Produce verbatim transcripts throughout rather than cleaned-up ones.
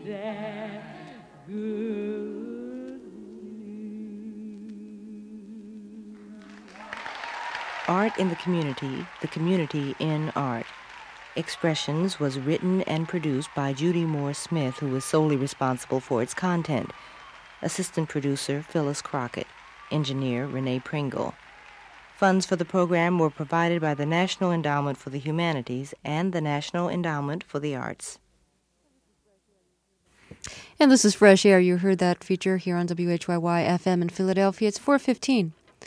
that good. Art in the Community, the Community in Art. Expressions was written and produced by Judy Moore Smith, who was solely responsible for its content. Assistant producer, Phyllis Crockett. Engineer, Renee Pringle. Funds for the program were provided by the National Endowment for the Humanities and the National Endowment for the Arts. And this is Fresh Air. You heard that feature here on W H Y Y F M in Philadelphia. It's four fifteen.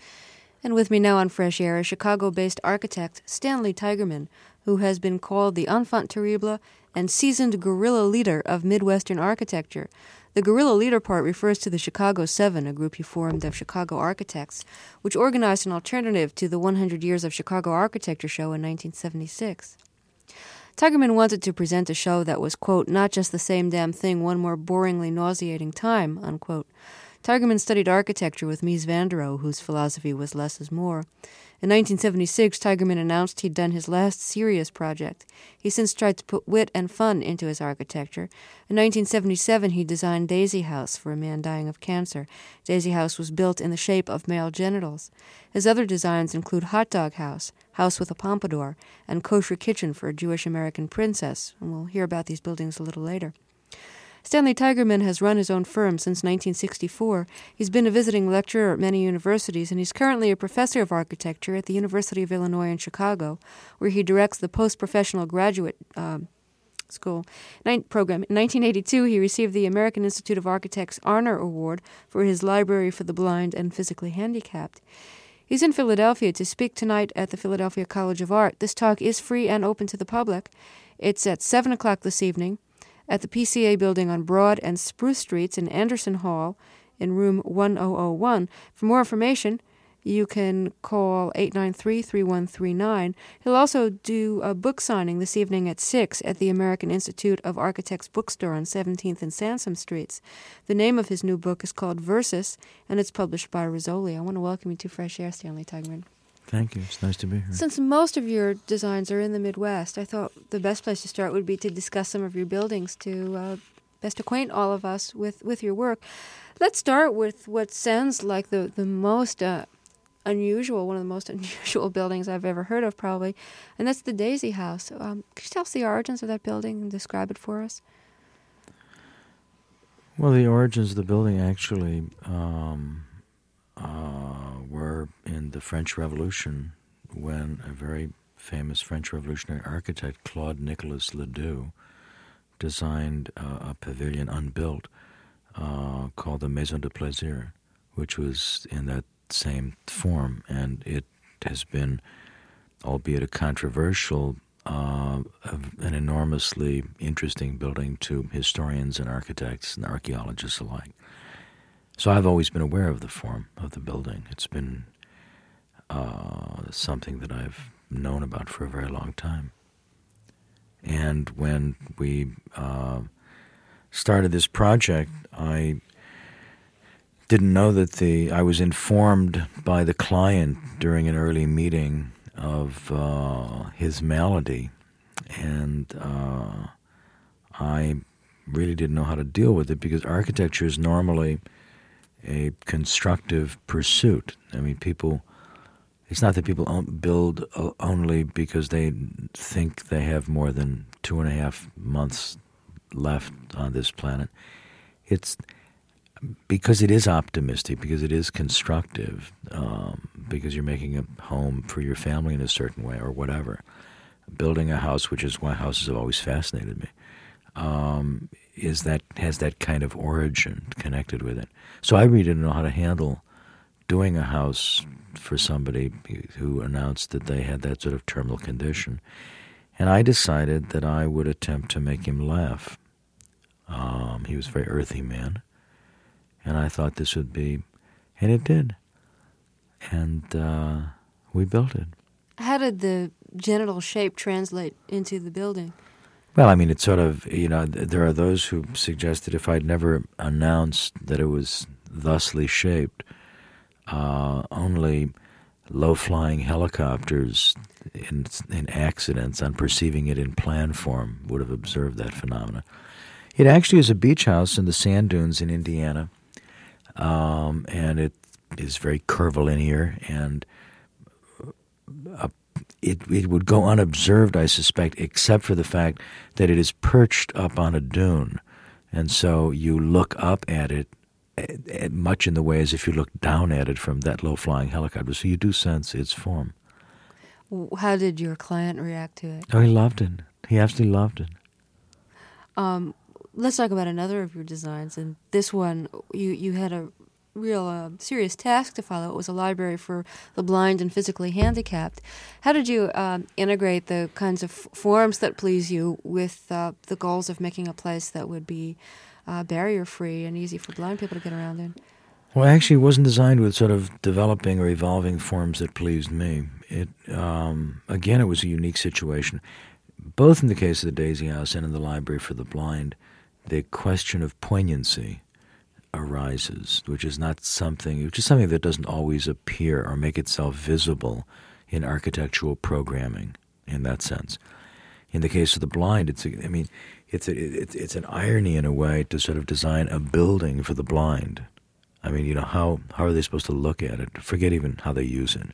And with me now on Fresh Air is Chicago-based architect Stanley Tigerman, who has been called the enfant terrible and seasoned guerrilla leader of Midwestern architecture. The guerrilla leader part refers to the Chicago Seven, a group he formed of Chicago architects, which organized an alternative to the one hundred Years of Chicago Architecture show in nineteen seventy-six. Tigerman wanted to present a show that was, quote, not just the same damn thing one more boringly nauseating time, unquote. Tigerman studied architecture with Mies van der Rohe, whose philosophy was less is more. In nineteen seventy-six, Tigerman announced he'd done his last serious project. He since tried to put wit and fun into his architecture. In nineteen seventy-seven, he designed Daisy House for a man dying of cancer. Daisy House was built in the shape of male genitals. His other designs include Hot Dog House, House with a Pompadour, and Kosher Kitchen for a Jewish-American princess, and we'll hear about these buildings a little later. Stanley Tigerman has run his own firm since nineteen sixty-four. He's been a visiting lecturer at many universities, and he's currently a professor of architecture at the University of Illinois in Chicago, where he directs the post-professional graduate um, school program. In nineteen eighty-two, he received the American Institute of Architects Honor Award for his Library for the Blind and Physically Handicapped. He's in Philadelphia to speak tonight at the Philadelphia College of Art. This talk is free and open to the public. It's at seven o'clock this evening at the P C A building on Broad and Spruce Streets in Anderson Hall in room one thousand one. For more information, you can call eight nine three, three one three nine. He'll also do a book signing this evening at six at the American Institute of Architects bookstore on seventeenth and Sansom Streets. The name of his new book is called Versus, and it's published by Rizzoli. I want to welcome you to Fresh Air, Stanley Tigerman. Thank you. It's nice to be here. Since most of your designs are in the Midwest, I thought the best place to start would be to discuss some of your buildings to uh, best acquaint all of us with, with your work. Let's start with what sounds like the, the most uh, unusual, one of the most unusual buildings I've ever heard of, probably, and that's the Daisy House. Um, could you tell us the origins of that building and describe it for us? Well, the origins of the building actually um, uh, were in the French Revolution, when a very famous French revolutionary architect, Claude Nicolas Ledoux, designed uh, a pavilion unbuilt uh, called the Maison de Plaisir, which was in that same form, and it has been, albeit a controversial, uh, an enormously interesting building to historians and architects and archaeologists alike. So I've always been aware of the form of the building. It's been uh, something that I've known about for a very long time. And when we uh, started this project, I didn't know that the, I was informed by the client during an early meeting of uh, his malady, and uh, I really didn't know how to deal with it, because architecture is normally a constructive pursuit. I mean, people, it's not that people build only because they think they have more than two and a half months left on this planet. It's because it is optimistic, because it is constructive, um, because you're making a home for your family in a certain way or whatever. Building a house, which is why houses have always fascinated me, um, is that has that kind of origin connected with it. So I really didn't know how to handle doing a house for somebody who announced that they had that sort of terminal condition. And I decided that I would attempt to make him laugh. Um, he was a very earthy man. And I thought this would be, and it did. And uh, we built it. How did the genital shape translate into the building? Well, I mean, it's sort of, you know, there are those who suggested if I'd never announced that it was thusly shaped, uh, only low-flying helicopters in, in accidents, on perceiving it in plan form, would have observed that phenomena. It actually is a beach house in the sand dunes in Indiana, um, and it is very curvilinear, and uh, it it would go unobserved, I suspect, except for the fact that it is perched up on a dune, and so you look up at it at, at much in the way as if you look down at it from that low-flying helicopter. So you do sense its form. How did your client react to it? Oh, he loved it. He absolutely loved it. Um, let's talk about another of your designs. And this one, you, you had a real uh, serious task to follow. It was a library for the blind and physically handicapped. How did you um, integrate the kinds of f- forms that please you with uh, the goals of making a place that would be uh, barrier-free and easy for blind people to get around in? Well, actually, it wasn't designed with sort of developing or evolving forms that pleased me. It um, again, it was a unique situation. Both in the case of the Daisy House and in the Library for the Blind, the question of poignancy arises, which is not something, which is something that doesn't always appear or make itself visible in architectural programming in that sense. In the case of the blind, it's, a, I mean, it's, a, it's, it's an irony in a way to sort of design a building for the blind. I mean, you know, how, how are they supposed to look at it? Forget even how they use it.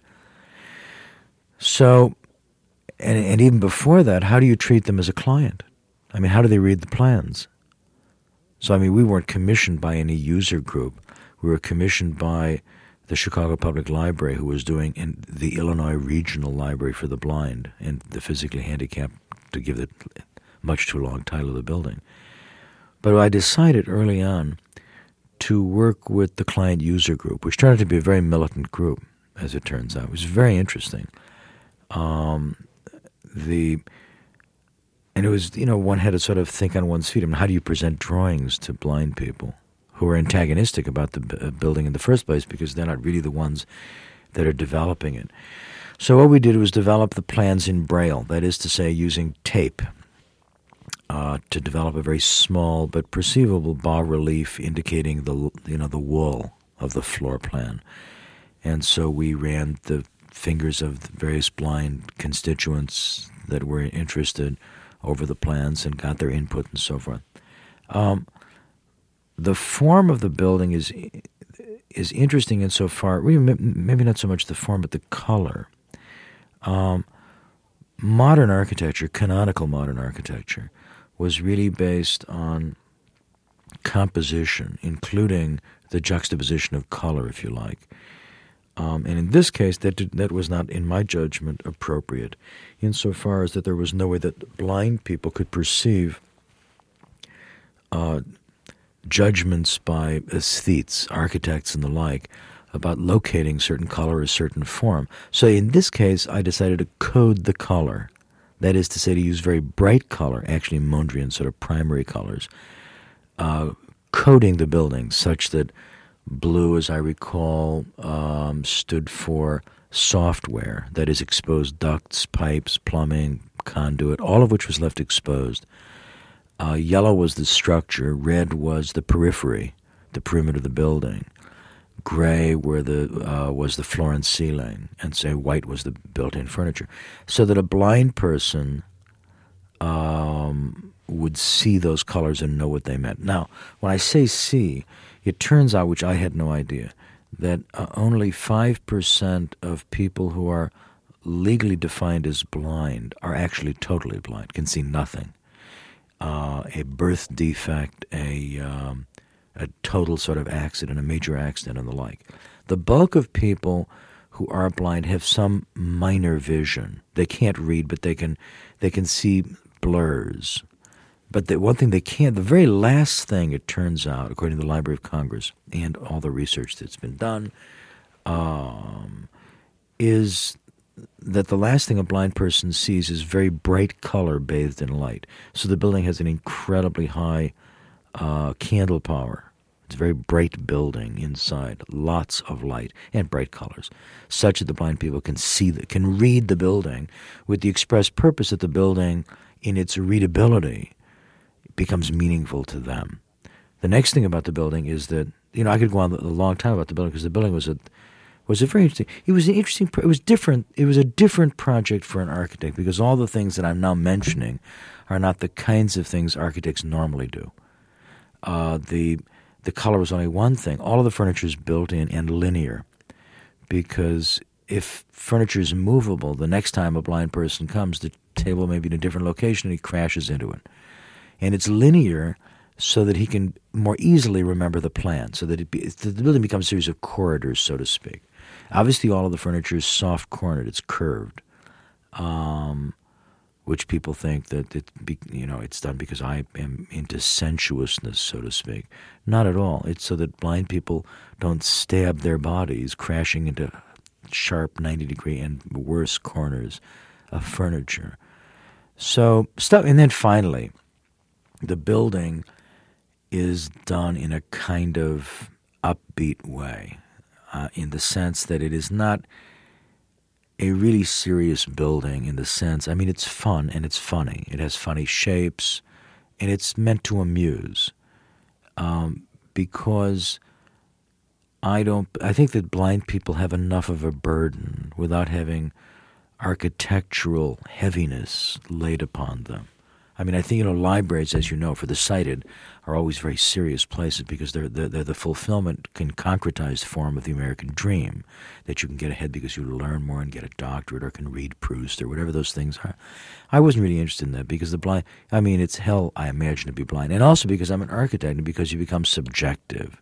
So, and, and even before that, how do you treat them as a client? I mean, how do they read the plans? So, I mean, we weren't commissioned by any user group. We were commissioned by the Chicago Public Library, who was doing in the Illinois Regional Library for the Blind and the Physically Handicapped, to give the much too long title of the building. But I decided early on to work with the client user group, which turned out to be a very militant group, as it turns out. It was very interesting. Um, the and it was, you know, one had to sort of think on one's feet. I mean, how do you present drawings to blind people who are antagonistic about the b- building in the first place because they're not really the ones that are developing it? So what we did was develop the plans in Braille, that is to say, using tape uh, to develop a very small but perceivable bas-relief indicating the, you know, the wall of the floor plan. And so we ran the fingers of the various blind constituents that were interested over the plans and got their input and so forth. Um, the form of the building is is interesting insofar, maybe not so much the form, but the color. Um, modern architecture, canonical modern architecture, was really based on composition, including the juxtaposition of color, if you like. Um, and in this case, that did, that was not, in my judgment, appropriate, insofar as that there was no way that blind people could perceive uh, judgments by aesthetes, architects, and the like, about locating certain color or certain form. So in this case, I decided to code the color. That is to say, to use very bright color, actually Mondrian sort of primary colors, uh, coding the building such that blue, as I recall, um, stood for software, that is exposed ducts, pipes, plumbing, conduit, all of which was left exposed. Uh, yellow was the structure, red was the periphery, the perimeter of the building. Gray were the uh, was the floor and ceiling, and say white was the built-in furniture, so that a blind person um, would see those colors and know what they meant. Now, when I say see, it turns out, which I had no idea, that uh, only five percent of people who are legally defined as blind are actually totally blind, can see nothing. Uh, a birth defect, a um, a total sort of accident, a major accident, and the like. The bulk of people who are blind have some minor vision. They can't read, but they can they can see blurs. But the one thing they can't, the very last thing, it turns out, according to the Library of Congress and all the research that's been done, um, is that the last thing a blind person sees is very bright color bathed in light. So the building has an incredibly high uh, candle power. It's a very bright building inside, lots of light and bright colors, such that the blind people can see, the, can read the building with the express purpose that the building, in its readability, becomes meaningful to them. The next thing about the building is that, you know, I could go on a long time about the building because the building was a was a very interesting. It was an interesting. It was different. It was a different project for an architect because all the things that I'm now mentioning are not the kinds of things architects normally do. Uh, the the color was only one thing. All of the furniture is built in and linear, because if furniture is movable, the next time a blind person comes, the table may be in a different location and he crashes into it. And it's linear so that he can more easily remember the plan, so that it be, the building becomes a series of corridors, so to speak. Obviously, all of the furniture is soft-cornered; it's curved, um, which people think that it, be, you know, it's done because I am into sensuousness, so to speak. Not at all. It's so that blind people don't stab their bodies crashing into sharp ninety-degree and worse corners of furniture. So stuff, and then finally, the building is done in a kind of upbeat way, uh, in the sense that it is not a really serious building in the sense, I mean, it's fun and it's funny. It has funny shapes, and it's meant to amuse. Um, because I don't, I think that blind people have enough of a burden without having architectural heaviness laid upon them. I mean, I think, you know, libraries, as you know, for the sighted are always very serious places because they're, they're, they're the fulfillment, concretized form of the American dream, that you can get ahead because you learn more and get a doctorate or can read Proust or whatever those things are. I wasn't really interested in that because the blind, I mean, it's hell, I imagine, to be blind. And also because I'm an architect and because you become subjective.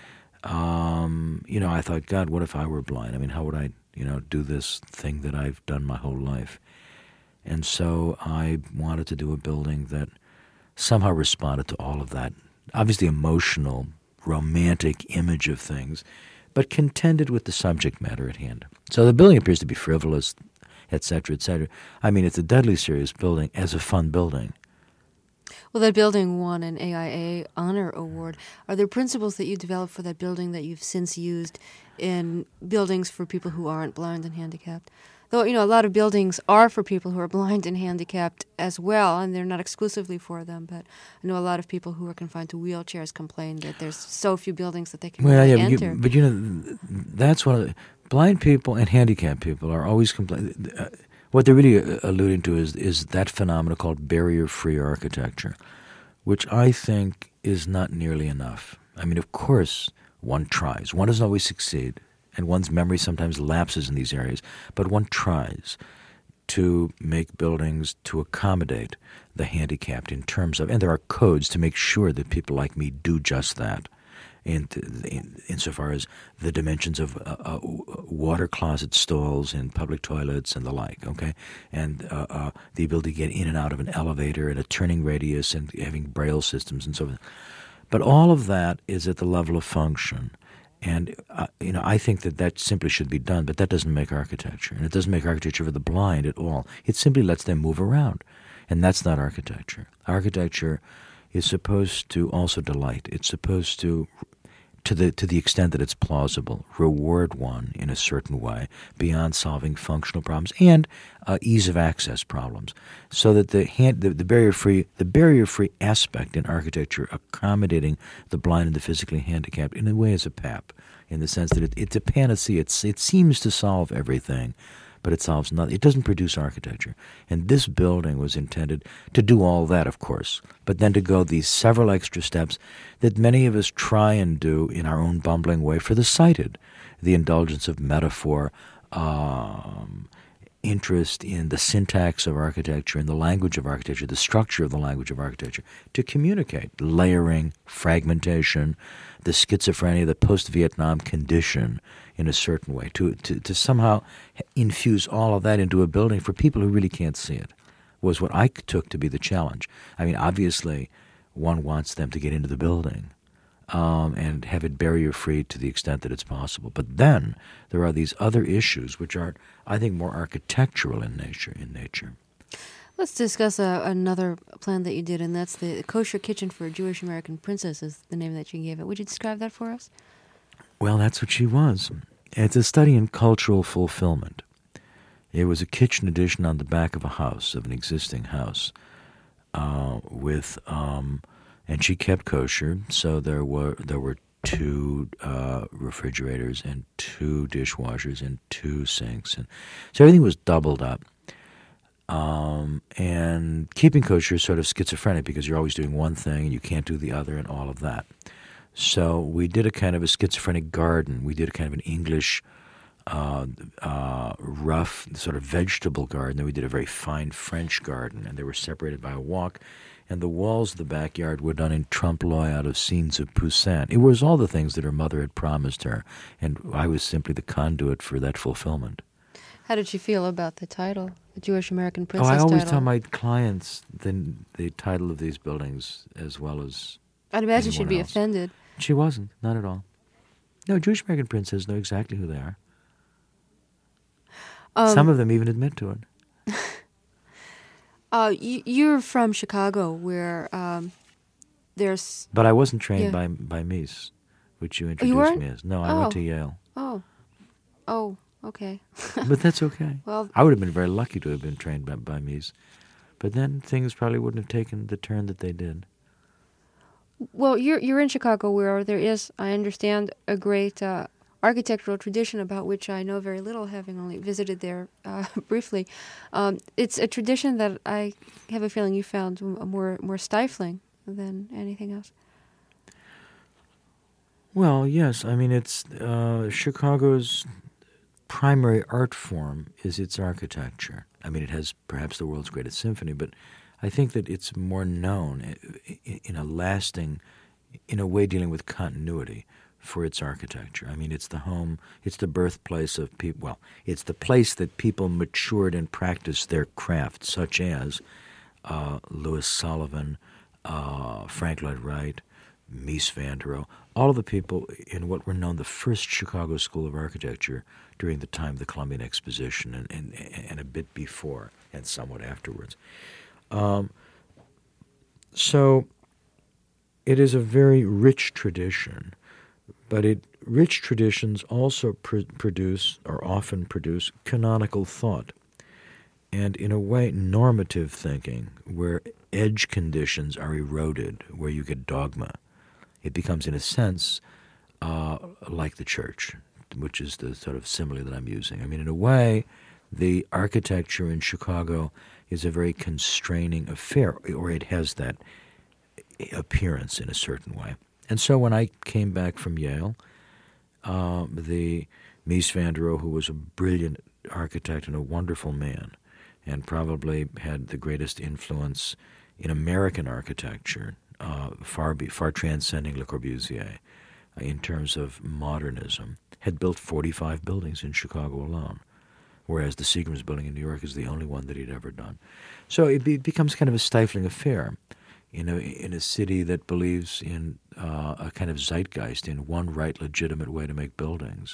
Um, you know, I thought, God, what if I were blind? I mean, how would I, you know, do this thing that I've done my whole life? And so I wanted to do a building that somehow responded to all of that, obviously emotional, romantic image of things, but contended with the subject matter at hand. So the building appears to be frivolous, et cetera, et cetera. I mean, it's a deadly serious building as a fun building. Well, that building won an A I A Honor Award. Are there principles that you developed for that building that you've since used in buildings for people who aren't blind and handicapped? Though, you know, a lot of buildings are for people who are blind and handicapped as well, and they're not exclusively for them. But I know a lot of people who are confined to wheelchairs complain that there's so few buildings that they can well, really yeah, enter. But, you, but, you know, that's one of the... Blind people and handicapped people are always complaining... Uh, what they're really alluding to is, is that phenomenon called barrier-free architecture, which I think is not nearly enough. I mean, of course, one tries. One doesn't always succeed. And one's memory sometimes lapses in these areas, but one tries to make buildings to accommodate the handicapped in terms of, and there are codes to make sure that people like me do just that, in, in, insofar as the dimensions of uh, uh, water closet stalls in public toilets and the like, okay, and uh, uh, the ability to get in and out of an elevator and a turning radius and having braille systems and so forth. But all of that is at the level of function. And, uh, you know, I think that that simply should be done, but that doesn't make architecture. And it doesn't make architecture for the blind at all. It simply lets them move around. And that's not architecture. Architecture is supposed to also delight. It's supposed to, to the to the extent that it's plausible, reward one in a certain way beyond solving functional problems and uh, ease of access problems, so that the hand, the, the barrier-free the barrier-free aspect in architecture, accommodating the blind and the physically handicapped, in a way is a P A P, in the sense that it, it's a panacea. It's it seems to solve everything, but it solves nothing. It doesn't produce architecture. And this building was intended to do all that, of course, but then to go these several extra steps that many of us try and do in our own bumbling way for the sighted. The indulgence of metaphor, um, interest in the syntax of architecture, in the language of architecture, the structure of the language of architecture, to communicate layering, fragmentation, the schizophrenia, the post-Vietnam condition in a certain way, to, to, to somehow infuse all of that into a building for people who really can't see it, was what I took to be the challenge. I mean, obviously, one wants them to get into the building um, and have it barrier-free to the extent that it's possible. But then there are these other issues which are, I think, more architectural in nature. In nature. Let's discuss uh, another plan that you did, and that's the Kosher Kitchen for a Jewish American Princess is the name that you gave it. Would you describe that for us? Well, that's what she was. It's a study in cultural fulfillment. It was a kitchen addition on the back of a house, of an existing house, uh, with, um, and she kept kosher, so there were there were two uh, refrigerators and two dishwashers and two sinks, and so everything was doubled up. Um, and keeping kosher is sort of schizophrenic because you're always doing one thing and you can't do the other and all of that. So we did a kind of a schizophrenic garden. We did a kind of an English, uh, uh, rough sort of vegetable garden. Then we did a very fine French garden, and they were separated by a walk. And the walls of the backyard were done in trompe-l'oeil out of scenes of Poussin. It was all the things that her mother had promised her, and I was simply the conduit for that fulfillment. How did you feel about the title, the Jewish American Oh, Princess I always title? tell my clients the, the title of these buildings as well as I'd imagine she'd anyone be else. offended. She wasn't, not at all. No, Jewish American princes know exactly who they are. Um, Some of them even admit to it. uh, you, you're from Chicago, where um, there's... But I wasn't trained Yeah. by by Mies, which you you introduced weren't? me as. No, I Oh. went to Yale. Oh, oh, okay. But that's okay. Well- I would have been very lucky to have been trained by, by Mies. But then things probably wouldn't have taken the turn that they did. Well, you're you're in Chicago, where there is, I understand, a great uh, architectural tradition about which I know very little, having only visited there uh, briefly. Um, it's a tradition that I have a feeling you found m- more more stifling than anything else. Well, yes. I mean, it's uh, Chicago's primary art form is its architecture. I mean, it has perhaps the world's greatest symphony, but I think that it's more known in a lasting, in a way dealing with continuity for its architecture. I mean, it's the home, it's the birthplace of people, well, it's the place that people matured and practiced their craft, such as uh, Louis Sullivan, uh, Frank Lloyd Wright, Mies van der Rohe, all of the people in what were known the first Chicago School of Architecture during the time of the Columbian Exposition and, and, and a bit before and somewhat afterwards. Um, so it is a very rich tradition, but it rich traditions also pr- produce or often produce canonical thought and, in a way, normative thinking where edge conditions are eroded, where you get dogma. It becomes, in a sense, uh, like the church, which is the sort of simile that I'm using. I mean, in a way, the architecture in Chicago is a very constraining affair, or it has that appearance in a certain way. And so when I came back from Yale, uh, the Mies van der Rohe, who was a brilliant architect and a wonderful man, and probably had the greatest influence in American architecture, uh, far be, far transcending Le Corbusier, uh, in terms of modernism, had built forty-five buildings in Chicago alone, whereas the Seagram's building in New York is the only one that he'd ever done. So it be, becomes kind of a stifling affair in a, in a city that believes in uh, a kind of zeitgeist, in one right legitimate way to make buildings.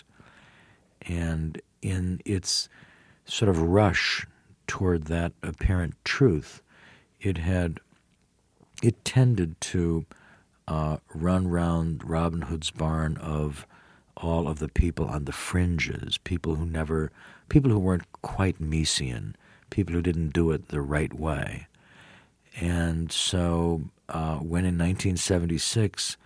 And in its sort of rush toward that apparent truth, it had, it tended to uh, run round Robin Hood's barn of all of the people on the fringes, people who never, people who weren't quite Miesian, people who didn't do it the right way. And so uh, when in nineteen seventy-six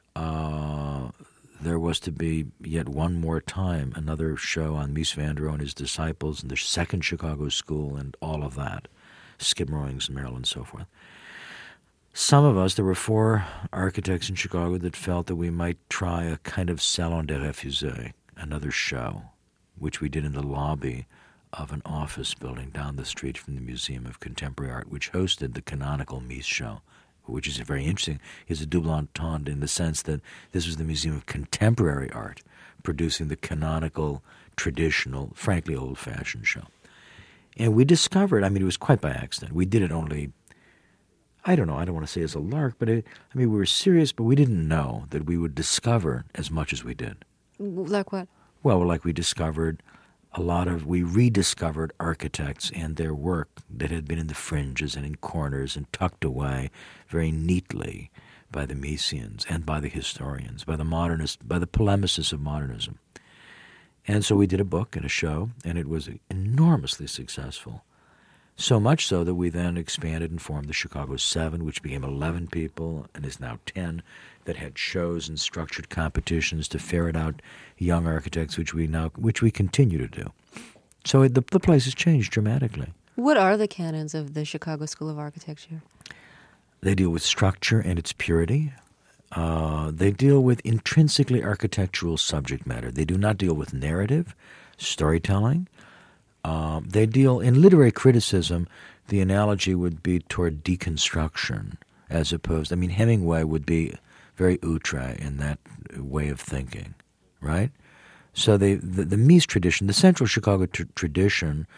uh, there was to be yet one more time another show on Mies van der Rohe and his disciples and the second Chicago School and all of that, Skid Rowings in Maryland and so forth, some of us, there were four architects in Chicago that felt that we might try a kind of Salon des Refusés, another show, which we did in the lobby of an office building down the street from the Museum of Contemporary Art, which hosted the canonical Mies show, which is very interesting, is a double entendre in the sense that this was the Museum of Contemporary Art producing the canonical, traditional, frankly old-fashioned show. And we discovered, I mean, it was quite by accident. We did it only, I don't know, I don't want to say as a lark, but it, I mean, we were serious, but we didn't know that we would discover as much as we did. Like what? Well, like we discovered a lot of, we rediscovered architects and their work that had been in the fringes and in corners and tucked away very neatly by the Miesians and by the historians, by the modernists, by the polemicists of modernism. And so we did a book and a show, and it was enormously successful. So much so that we then expanded and formed the Chicago Seven, which became eleven people and is now ten, that had shows and structured competitions to ferret out young architects, which we now, which we continue to do. So it, the, the place has changed dramatically. What are the canons of the Chicago School of Architecture? They deal with structure and its purity. Uh, they deal with intrinsically architectural subject matter. They do not deal with narrative, storytelling. Uh, they deal, in literary criticism, the analogy would be toward deconstruction, as opposed, I mean, Hemingway would be very outre in that way of thinking, right? So they, the, the Mies tradition, the Central Chicago tr- tradition,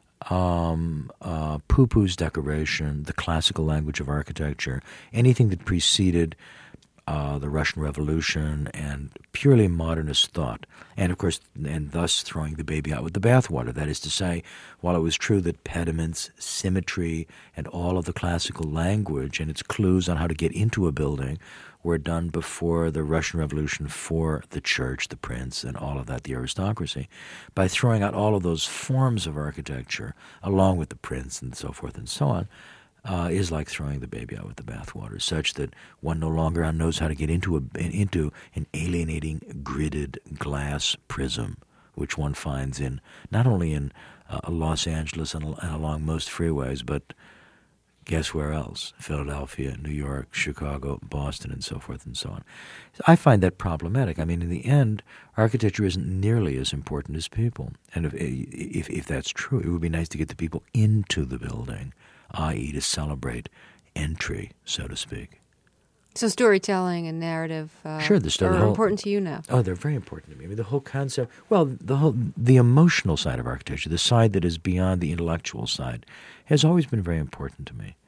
um, uh, poo-poo's decoration, the classical language of architecture, anything that preceded uh, the Russian Revolution and purely modernist thought, and of course, and thus throwing the baby out with the bathwater. That is to say, while it was true that pediments, symmetry, and all of the classical language and its clues on how to get into a building were done before the Russian Revolution for the church, the prince, and all of that, the aristocracy, by throwing out all of those forms of architecture, along with the prince and so forth and so on, uh, is like throwing the baby out with the bathwater, such that one no longer knows how to get into a into an alienating gridded glass prism, which one finds in not only in uh, Los Angeles and, and along most freeways, but guess where else? Philadelphia, New York, Chicago, Boston, and so forth and so on. I find that problematic. I mean, in the end, architecture isn't nearly as important as people. And if if, if that's true, it would be nice to get the people into the building, that is to celebrate entry, so to speak. So storytelling and narrative uh, sure, the story, are the whole, important to you now. Oh, they're very important to me. I mean, the whole concept, well, the whole the emotional side of architecture, the side that is beyond the intellectual side, has always been very important to me.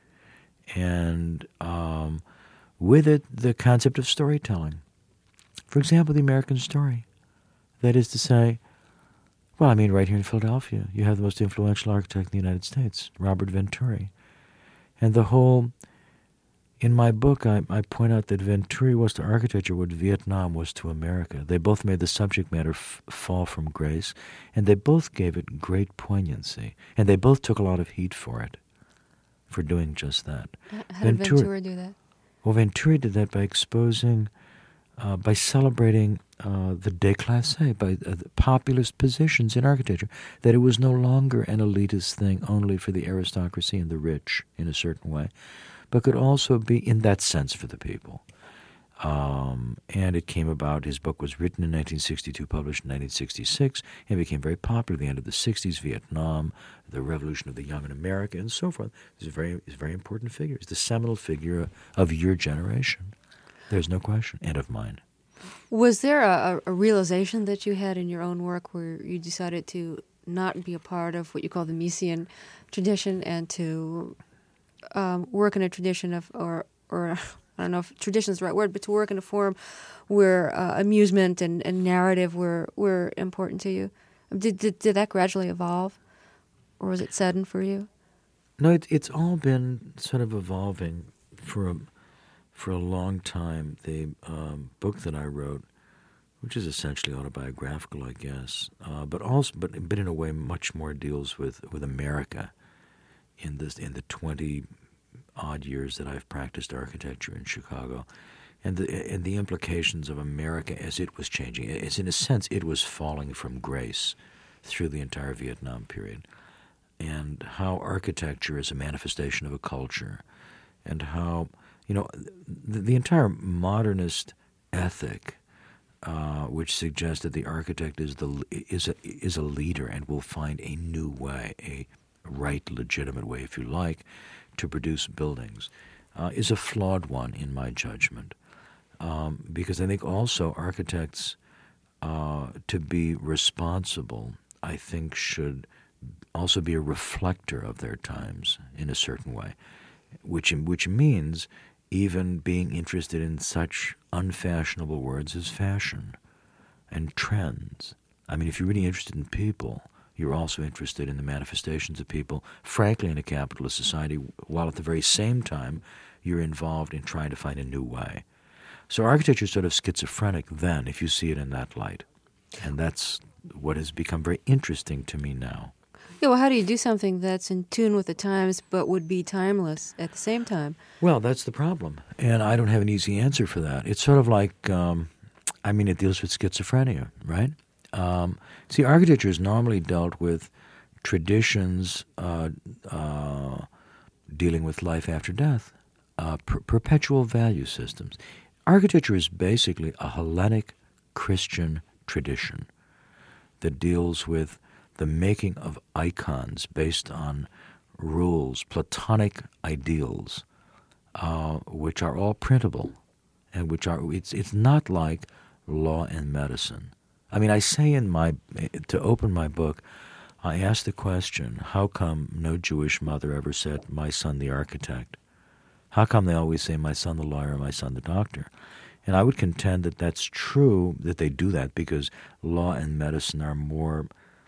And um, with it, the concept of storytelling. For example, the American story. That is to say, well, I mean, right here in Philadelphia, you have the most influential architect in the United States, Robert Venturi. And the whole, in my book, I, I point out that Venturi was to architecture what Vietnam was to America. They both made the subject matter f- fall from grace, and they both gave it great poignancy, and they both took a lot of heat for it, for doing just that. How did Venturi, Venturi do that? Well, Venturi did that by exposing, uh, by celebrating uh, the déclassé, by uh, the populist positions in architecture, that it was no longer an elitist thing only for the aristocracy and the rich in a certain way, but could also be in that sense for the people. Um, and it came about, his book was written in nineteen sixty-two, published in nineteen sixty-six, and became very popular at the end of the sixties, Vietnam, the revolution of the young in America, and so forth. He's a very, he's a very important figure. He's the seminal figure of your generation. There's no question, and of mine. Was there a, a realization that you had in your own work where you decided to not be a part of what you call the Miesian tradition and to um, work in a tradition of, or, or I don't know if tradition is the right word, but to work in a form where uh, amusement and, and narrative were, were important to you? Did, did did that gradually evolve, or was it sudden for you? No, it, it's all been sort of evolving for a, for a long time. The um, book that I wrote, which is essentially autobiographical, I guess, uh, but also, but but in a way, much more deals with, with America in this in the twenty odd years that I've practiced architecture in Chicago, and the and the implications of America as it was changing, as in a sense it was falling from grace through the entire Vietnam period, and how architecture is a manifestation of a culture, and how, you know, the, the entire modernist ethic, uh, which suggests that the architect is the is a is a leader and will find a new way, a right, legitimate way, if you like, to produce buildings, uh, is a flawed one in my judgment, um, because I think also architects, uh, to be responsible, I think should also be a reflector of their times in a certain way, which which means even being interested in such unfashionable words as fashion and trends. I mean, if you're really interested in people, you're also interested in the manifestations of people, frankly, in a capitalist society, while at the very same time you're involved in trying to find a new way. So architecture is sort of schizophrenic then, if you see it in that light. And that's what has become very interesting to me now. Yeah, well, how do you do something that's in tune with the times but would be timeless at the same time? Well, that's the problem. And I don't have an easy answer for that. It's sort of like, um, I mean, it deals with schizophrenia, right? Um, see, architecture is normally dealt with traditions uh, uh, dealing with life after death, uh, per- perpetual value systems. Architecture is basically a Hellenic Christian tradition that deals with the making of icons based on rules, Platonic ideals, uh, which are all printable, and which are it's it's not like law and medicine. I mean, I say in my to open my book, I ask the question: how come no Jewish mother ever said, "My son, the architect"? How come they always say, "My son, the lawyer," "My son, the doctor"? And I would contend that that's true, that they do that because law and medicine are more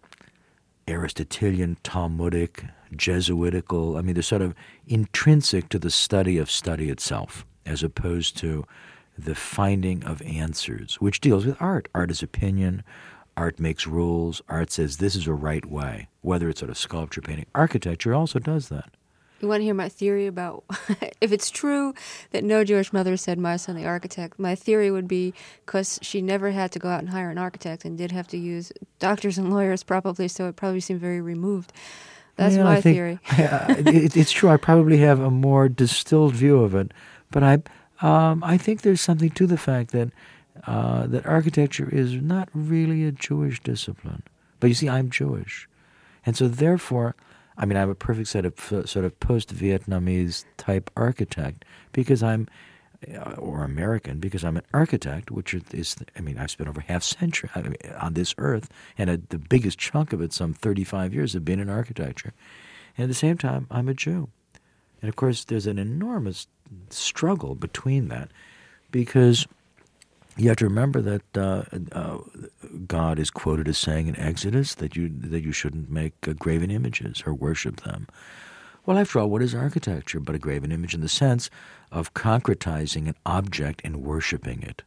Aristotelian, Talmudic, Jesuitical. I mean, they're sort of intrinsic to the study of study itself, as opposed to the finding of answers, which deals with art. Art is opinion. Art makes rules. Art says this is a right way, whether it's sort of sculpture, painting. Architecture also does that. You want to hear my theory about if it's true that no Jewish mother said, "My son, the architect"? My theory would be because she never had to go out and hire an architect and did have to use doctors and lawyers probably, so it probably seemed very removed. That's yeah, my I think, theory. it, it's true. I probably have a more distilled view of it, but I, um, I think there's something to the fact that uh, that architecture is not really a Jewish discipline. But you see, I'm Jewish, and so therefore, I mean, I'm a perfect set of sort of post-Vietnamese type architect because I'm, or American, because I'm an architect, which is, I mean, I've spent over half century on this earth, and a, the biggest chunk of it, some thirty-five years, have been in architecture. And at the same time, I'm a Jew. And of course, there's an enormous struggle between that because you have to remember that uh, uh, God is quoted as saying in Exodus that you that you shouldn't make uh, graven images or worship them. Well, after all, what is architecture but a graven image in the sense of concretizing an object and worshiping it?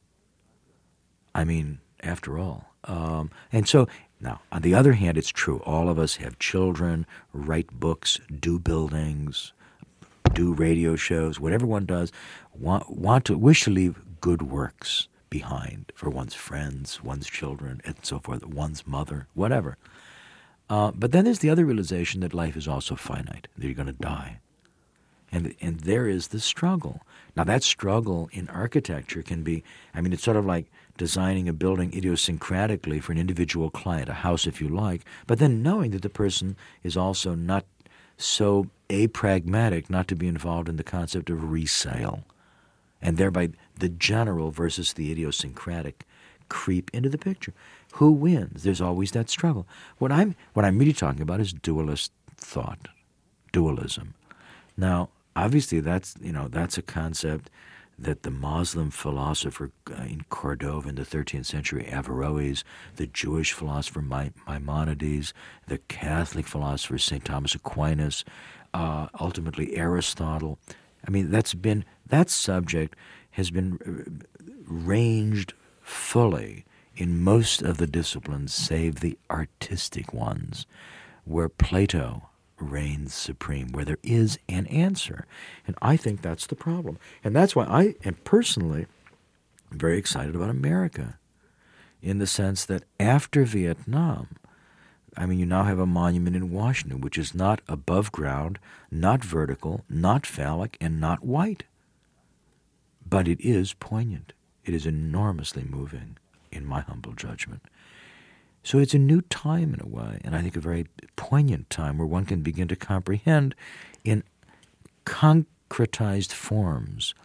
I mean, after all. Um, and so, now, on the other hand, it's true. All of us have children, write books, do buildings, do radio shows, whatever one does, want, want to, wish to leave good works behind for one's friends, one's children, and so forth, one's mother, whatever. Uh, but then there's the other realization that life is also finite, that you're going to die. And and there is the struggle. Now that struggle in architecture can be, I mean, it's sort of like designing a building idiosyncratically for an individual client, a house if you like, but then knowing that the person is also not so apragmatic not to be involved in the concept of resale. And thereby the general versus the idiosyncratic creep into the picture. Who wins? There's always that struggle. What I'm what I'm really talking about is dualist thought, dualism. Now, obviously, that's you know that's a concept that the Muslim philosopher uh, in Cordova in the thirteenth century, Averroes, the Jewish philosopher Maimonides, the Catholic philosopher Saint Thomas Aquinas, uh, ultimately Aristotle. I mean, that's been that subject has been ranged fully in most of the disciplines, save the artistic ones, where Plato reigns supreme, where there is an answer. And I think that's the problem. And that's why I am personally very excited about America, in the sense that after Vietnam, I mean, you now have a monument in Washington, which is not above ground, not vertical, not phallic, and not white. But it is poignant. It is enormously moving, in my humble judgment. So it's a new time in a way, and I think a very poignant time where one can begin to comprehend in concretized forms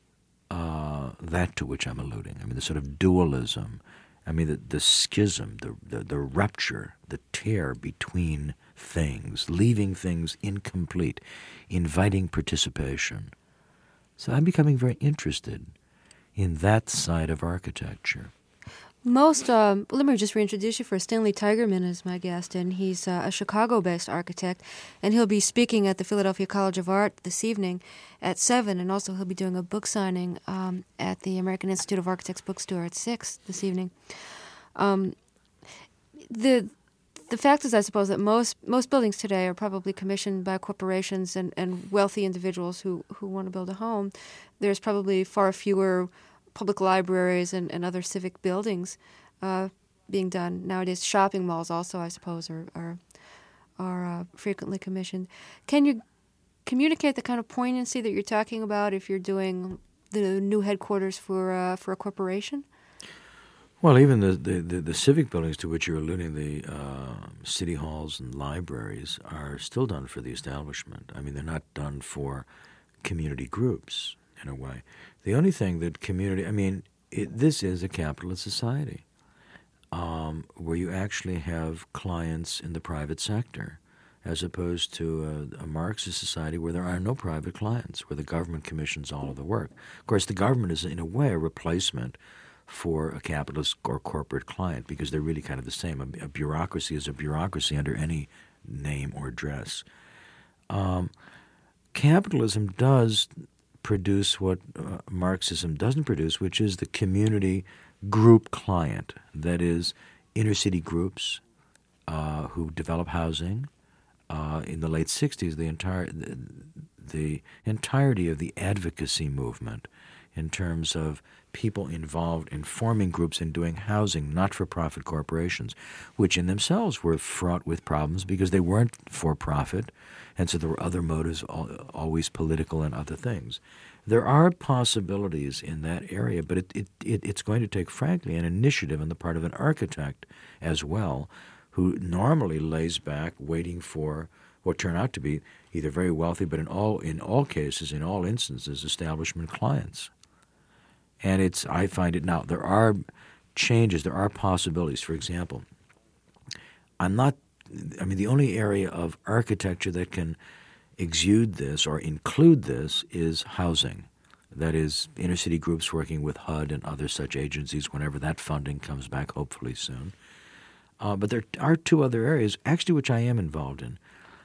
uh, that to which I'm alluding. I mean, the sort of dualism, I mean, the, the schism, the, the, the rupture, the tear between things, leaving things incomplete, inviting participation. So I'm becoming very interested in that side of architecture. Most, um, let me just reintroduce you first. Stanley Tigerman is my guest, and he's uh, a Chicago-based architect, and he'll be speaking at the Philadelphia College of Art this evening at seven, and also he'll be doing a book signing um, at the American Institute of Architects bookstore at six this evening. Um, the the fact is, I suppose, that most most buildings today are probably commissioned by corporations and, and wealthy individuals who, who want to build a home. There's probably far fewer public libraries and, and other civic buildings uh, being done nowadays. Shopping malls also, I suppose, are are, are uh, frequently commissioned. Can you communicate the kind of poignancy that you're talking about if you're doing the new headquarters for uh, for a corporation? Well, even the, the, the, the civic buildings to which you're alluding, the uh, city halls and libraries, are still done for the establishment. I mean, they're not done for community groups, in a way. The only thing that community, I mean, it, this is a capitalist society um, where you actually have clients in the private sector, as opposed to a, a Marxist society where there are no private clients, where the government commissions all of the work. Of course, the government is, in a way, a replacement for a capitalist or corporate client, because they're really kind of the same. A, a bureaucracy is a bureaucracy under any name or dress. Um, capitalism does produce what uh, Marxism doesn't produce, which is the community group client. That is, inner city groups uh, who develop housing. Uh, in the late sixties, the entire the, the entirety of the advocacy movement, in terms of people involved in forming groups and doing housing, not-for-profit corporations, which in themselves were fraught with problems because they weren't for-profit, and so there were other motives, always political and other things. There are possibilities in that area, but it, it, it, it's going to take, frankly, an initiative on the part of an architect as well, who normally lays back waiting for what turn out to be either very wealthy, but in all in all cases, in all instances, establishment clients. And it's I find it now, there are changes, there are possibilities. For example, I'm not, I mean, the only area of architecture that can exude this or include this is housing. That is, inner city groups working with H U D and other such agencies whenever that funding comes back, hopefully soon. Uh, but there are two other areas, actually, which I am involved in.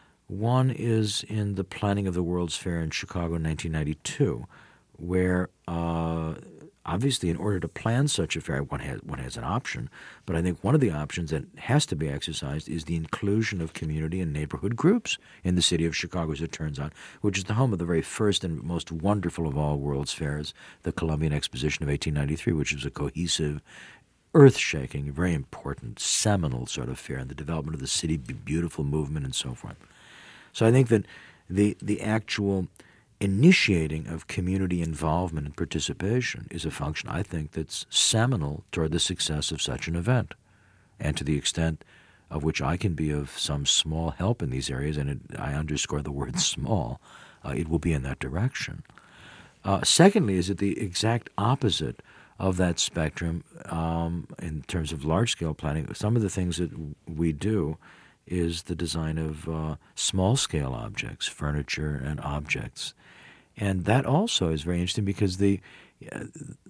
One is in the planning of the World's Fair in Chicago in nineteen ninety-two, where uh, obviously in order to plan such a fair, one has, one has an option, but I think one of the options that has to be exercised is the inclusion of community and neighborhood groups in the city of Chicago, as it turns out, which is the home of the very first and most wonderful of all World's Fairs, the Columbian Exposition of eighteen ninety-three, which was a cohesive, earth-shaking, very important, seminal sort of fair in the development of the city, beautiful movement, and so forth. So I think that the the actual initiating of community involvement and participation is a function, I think, that's seminal toward the success of such an event. And to the extent of which I can be of some small help in these areas, and it, I underscore the word small, uh, it will be in that direction. Uh, secondly, is it the exact opposite of that spectrum um, in terms of large-scale planning? Some of the things that we do is the design of uh, small-scale objects, furniture and objects. And that also is very interesting because the uh,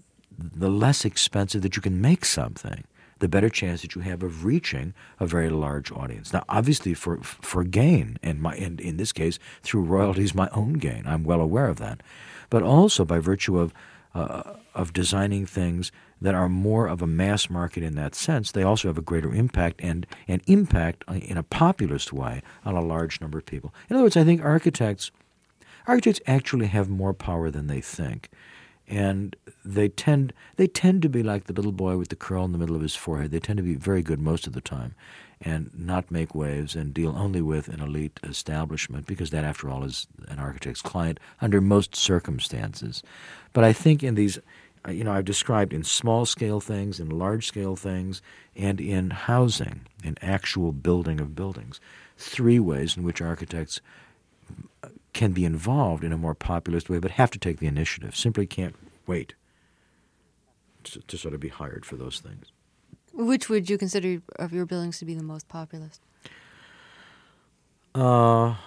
the less expensive that you can make something, the better chance that you have of reaching a very large audience. Now, obviously for for gain, and my and in this case, through royalties, my own gain. I'm well aware of that. But also by virtue of uh, of designing things that are more of a mass market in that sense, they also have a greater impact and an impact in a populist way on a large number of people. In other words, I think architects architects actually have more power than they think. And they tend they tend to be like the little boy with the curl in the middle of his forehead. They tend to be very good most of the time and not make waves and deal only with an elite establishment, because that, after all, is an architect's client under most circumstances. But I think in these, you know, I've described in small-scale things, in large-scale things, and in housing, in actual building of buildings, three ways in which architects can be involved in a more populist way, but have to take the initiative. Simply can't wait to, to sort of be hired for those things. Which would you consider of your buildings to be the most populist? Uh,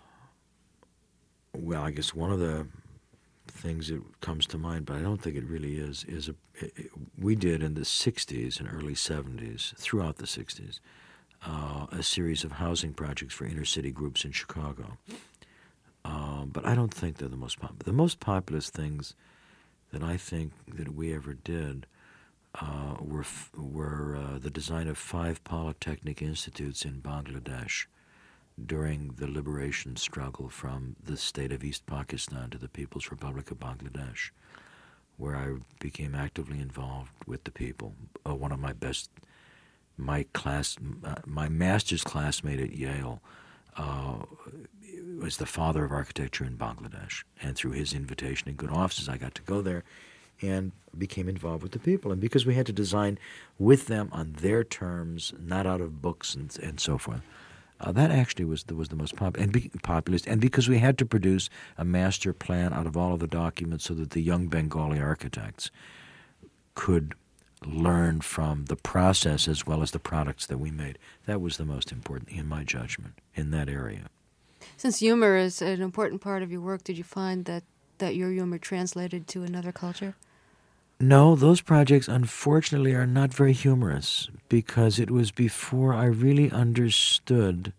well, I guess one of the things that comes to mind, but I don't think it really is, is a, it, we did in the sixties and early seventies, throughout the sixties, uh, a series of housing projects for inner city groups in Chicago. Uh, but I don't think they're the most popular. The most populist things that I think that we ever did uh, were f- were uh, the design of five polytechnic institutes in Bangladesh during the liberation struggle from the state of East Pakistan to the People's Republic of Bangladesh, where I became actively involved with the people. Uh, one of my best, my class, uh, my master's classmate at Yale, uh, was the father of architecture in Bangladesh. And through his invitation and good offices, I got to go there and became involved with the people. And because we had to design with them on their terms, not out of books and, and so forth, uh, that actually was the, was the most pop- and be, populist. And because we had to produce a master plan out of all of the documents so that the young Bengali architects could learn from the process as well as the products that we made. That was the most important, in my judgment, in that area. Since humor is an important part of your work, did you find that, that your humor translated to another culture? No, those projects, unfortunately, are not very humorous because it was before I really understood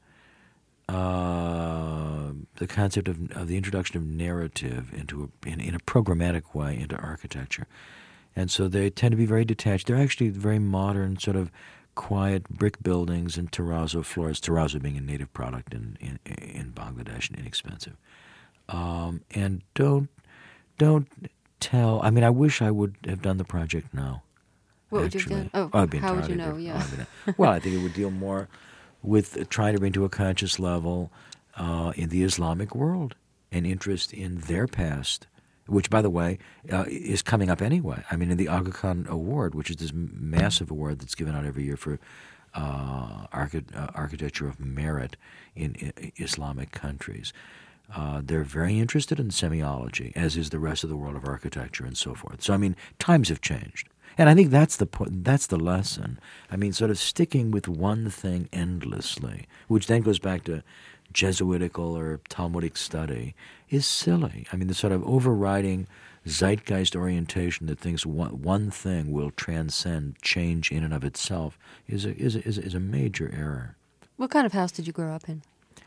uh, the concept of, of the introduction of narrative into a, in, in a programmatic way into architecture. And so they tend to be very detached. They're actually very modern, sort of quiet brick buildings and terrazzo floors, terrazzo being a native product in, in, in Bangladesh and inexpensive. Um, and don't don't tell, I mean, I wish I would have done the project now. What actually. would you have done? Oh, I'd be how would you entirely know, different. yeah. Well, I think it would deal more with trying to bring to a conscious level uh, in the Islamic world an interest in their past, which, by the way, uh, is coming up anyway. I mean, in the Aga Khan Award, which is this massive award that's given out every year for uh, archi- uh, architecture of merit in, in Islamic countries, uh, they're very interested in semiology, as is the rest of the world of architecture and so forth. So, I mean, times have changed. And I think that's the po- that's the lesson. I mean, sort of sticking with one thing endlessly, which then goes back to Jesuitical or Talmudic study, is silly. I mean, the sort of overriding zeitgeist orientation that thinks one, one thing will transcend change in and of itself is a, is a, is a, is a major error. What kind of house did you grow up in?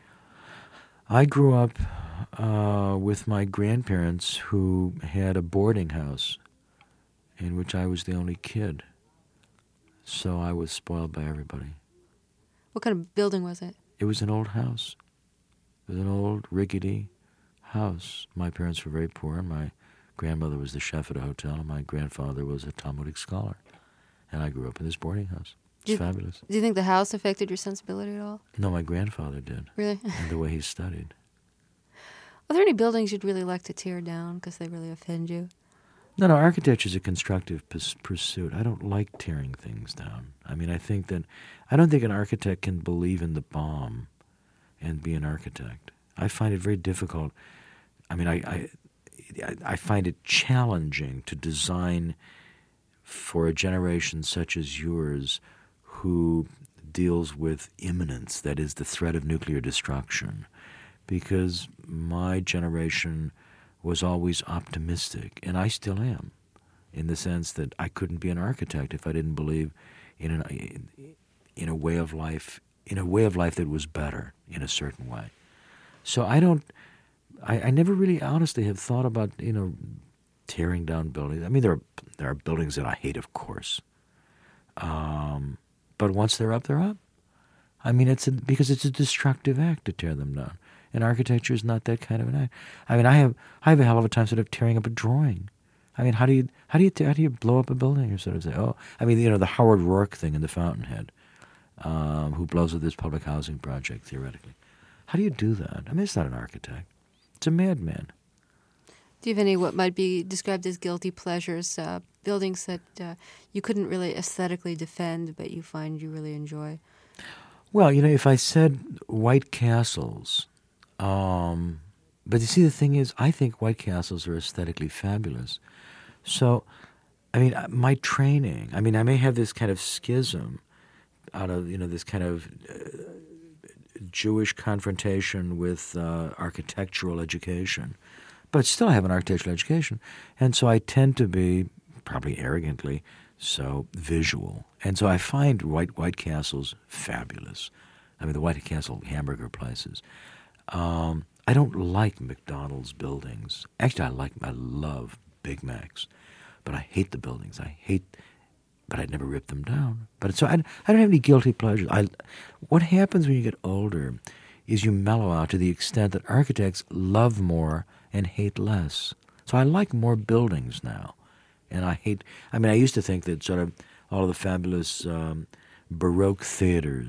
I grew up uh, with my grandparents who had a boarding house in which I was the only kid. So I was spoiled by everybody. What kind of building was it? It was an old house. It was an old, rickety house. My parents were very poor, and my grandmother was the chef at a hotel, and my grandfather was a Talmudic scholar. And I grew up in this boarding house. It's you, fabulous. Do you think the house affected your sensibility at all? No, my grandfather did. Really? And the way he studied. Are there any buildings you'd really like to tear down because they really offend you? No, no, architecture is a constructive pus- pursuit. I don't like tearing things down. I mean, I think that, I don't think an architect can believe in the bomb and be an architect. I find it very difficult. I mean, I, I, I find it challenging to design for a generation such as yours who deals with imminence, that is the threat of nuclear destruction, because my generation was always optimistic, and I still am, in the sense that I couldn't be an architect if I didn't believe in an, in, in a way of life, in a way of life that was better in a certain way. So I don't, I, I never really honestly have thought about, you know, tearing down buildings. I mean, there are there are buildings that I hate, of course, um, but once they're up, they're up. I mean, it's a, because it's a destructive act to tear them down. And architecture is not that kind of an act. I mean, I have I have a hell of a time sort of tearing up a drawing. I mean, how do you how do you how do you blow up a building or sort of say, oh, I mean, you know, the Howard Rourke thing in the Fountainhead, um, who blows up this public housing project theoretically. How do you do that? I mean, it's not an architect; it's a madman. Do you have any what might be described as guilty pleasures, uh, buildings that uh, you couldn't really aesthetically defend, but you find you really enjoy? Well, you know, if I said White Castles. Um, but you see, the thing is, I think White Castles are aesthetically fabulous. So, I mean, my training, I mean, I may have this kind of schism out of, you know, this kind of uh, Jewish confrontation with uh, architectural education, but still I have an architectural education. And so I tend to be, probably arrogantly, so visual. And so I find White, White Castles fabulous. I mean, the White Castle hamburger places. Um, I don't like McDonald's buildings. Actually, I like, I love Big Macs, but I hate the buildings. I hate, but I'd never rip them down. But so I, I don't have any guilty pleasures. I, what happens when you get older is you mellow out to the extent that architects love more and hate less. So I like more buildings now, and I hate. I mean, I used to think that sort of all of the fabulous um, Baroque theaters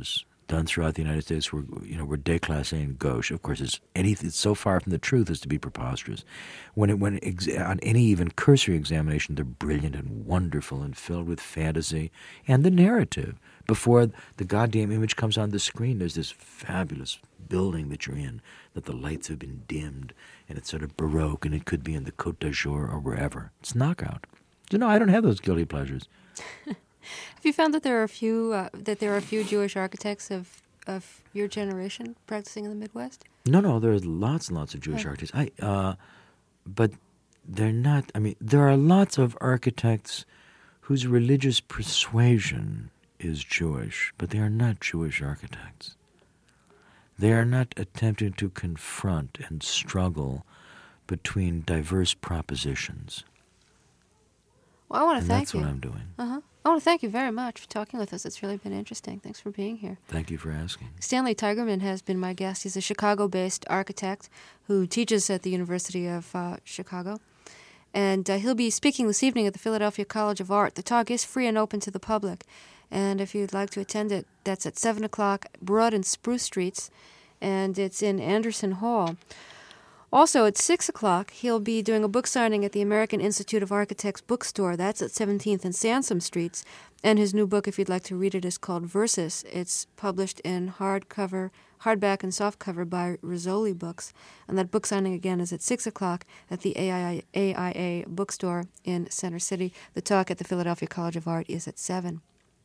done throughout the United States, were you know were déclassé gauche. Of course, it's anything it's so far from the truth as to be preposterous. When it when ex- on any even cursory examination, they're brilliant and wonderful and filled with fantasy and the narrative. Before the goddamn image comes on the screen, there's this fabulous building that you're in, that the lights have been dimmed, and it's sort of Baroque, and it could be in the Côte d'Azur or wherever. It's knockout. You know, I don't have those guilty pleasures. Have you found that there are a few uh, that there are a few Jewish architects of of your generation practicing in the Midwest? No, no, there's lots and lots of Jewish Oh. architects. I, uh, but they're not. I mean, there are lots of architects whose religious persuasion is Jewish, but they are not Jewish architects. They are not attempting to confront and struggle between diverse propositions. Well, I want to And thank that's you. what I'm doing. Uh-huh. I want to thank you very much for talking with us. It's really been interesting. Thanks for being here. Thank you for asking. Stanley Tigerman has been my guest. He's a Chicago-based architect who teaches at the University of uh, Chicago. And uh, he'll be speaking this evening at the Philadelphia College of Art. The talk is free and open to the public. And if you'd like to attend it, that's at seven o'clock, Broad and Spruce Streets, and it's in Anderson Hall. Also, at six o'clock, he'll be doing a book signing at the American Institute of Architects bookstore. That's at seventeenth and Sansom Streets. And his new book, if you'd like to read it, is called Versus. It's published in hardcover, hardback and softcover by Rizzoli Books. And that book signing, again, is at six o'clock at the A I A bookstore in Center City. The talk at the Philadelphia College of Art is at seven.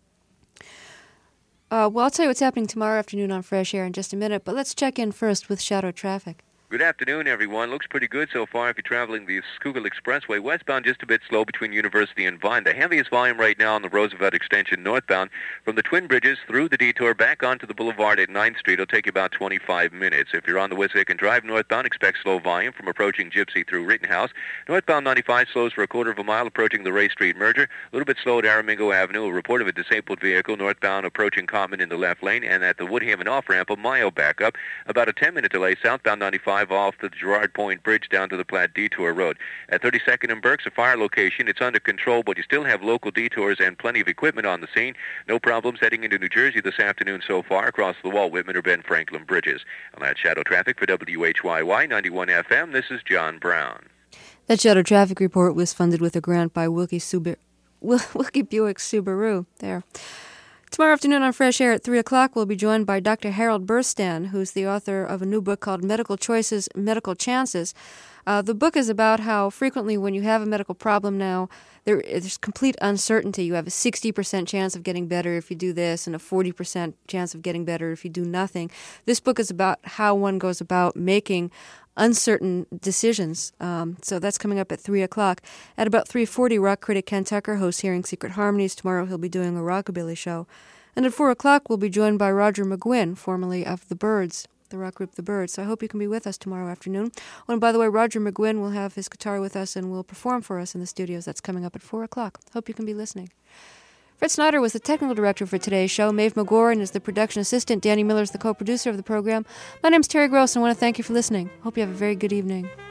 Uh, well, I'll tell you what's happening tomorrow afternoon on Fresh Air in just a minute, but let's check in first with shadow traffic. Good afternoon, everyone. Looks pretty good so far if you're traveling the Schuylkill Expressway. Westbound, just a bit slow between University and Vine. The heaviest volume right now on the Roosevelt Extension northbound from the Twin Bridges through the detour back onto the boulevard at ninth Street. It'll take you about twenty-five minutes. If you're on the Wissahickon Drive northbound, expect slow volume from approaching Gypsy through Rittenhouse. Northbound ninety-five slows for a quarter of a mile approaching the Ray Street merger. A little bit slow at Aramingo Avenue. A report of a disabled vehicle northbound approaching Common in the left lane. And at the Woodhaven off-ramp, a mile backup. About a ten-minute delay southbound ninety-five off the Gerard Point Bridge down to the Platte Detour Road. At thirty-second and Berks, a fire location. It's under control, but you still have local detours and plenty of equipment on the scene. No problems heading into New Jersey this afternoon so far across the Walt Whitman or Ben Franklin bridges. On that shadow traffic for W H Y Y ninety-one F M, this is John Brown. That shadow traffic report was funded with a grant by Wilkie, Subar- Wil- Wilkie Buick Subaru. There. Tomorrow afternoon on Fresh Air at three o'clock, we'll be joined by Doctor Harold Burstan, who's the author of a new book called Medical Choices, Medical Chances. Uh, the book is about how frequently when you have a medical problem now, there, there's complete uncertainty. You have a sixty percent chance of getting better if you do this and a forty percent chance of getting better if you do nothing. This book is about how one goes about making uncertain decisions. Um, so that's coming up at three o'clock. At about three forty, rock critic Ken Tucker hosts Hearing Secret Harmonies. Tomorrow he'll be doing a rockabilly show. And at four o'clock, we'll be joined by Roger McGuinn, formerly of The Byrds, the rock group The Byrds. So I hope you can be with us tomorrow afternoon. Oh, and by the way, Roger McGuinn will have his guitar with us and will perform for us in the studios. That's coming up at four o'clock. Hope you can be listening. Fred Snyder was the technical director for today's show. Maeve McGoran is the production assistant. Danny Miller is the co-producer of the program. My name's Terry Gross, and I want to thank you for listening. Hope you have a very good evening.